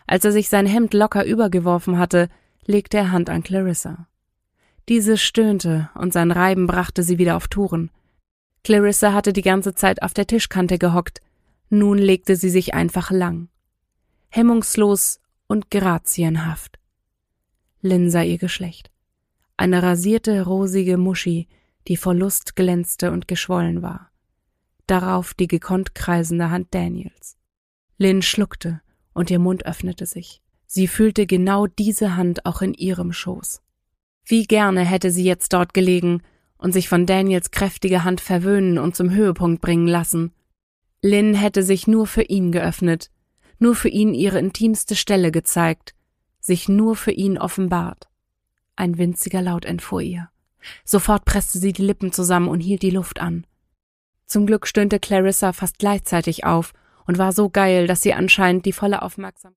Als er sich sein Hemd locker übergeworfen hatte, legte er Hand an Clarissa. Diese stöhnte und sein Reiben brachte sie wieder auf Touren. Clarissa hatte die ganze Zeit auf der Tischkante gehockt, nun legte sie sich einfach lang. Hemmungslos und grazienhaft. Lynn sah ihr Geschlecht. Eine rasierte, rosige Muschi, die vor Lust glänzte und geschwollen war. Darauf die gekonnt kreisende Hand Daniels. Lynn schluckte und ihr Mund öffnete sich. Sie fühlte genau diese Hand auch in ihrem Schoß. Wie gerne hätte sie jetzt dort gelegen und sich von Daniels kräftiger Hand verwöhnen und zum Höhepunkt bringen lassen. Lynn hätte sich nur für ihn geöffnet, nur für ihn ihre intimste Stelle gezeigt, sich nur für ihn offenbart. Ein winziger Laut entfuhr ihr. Sofort presste sie die Lippen zusammen und hielt die Luft an. Zum Glück stöhnte Clarissa fast gleichzeitig auf und war so geil, dass sie anscheinend die volle Aufmerksamkeit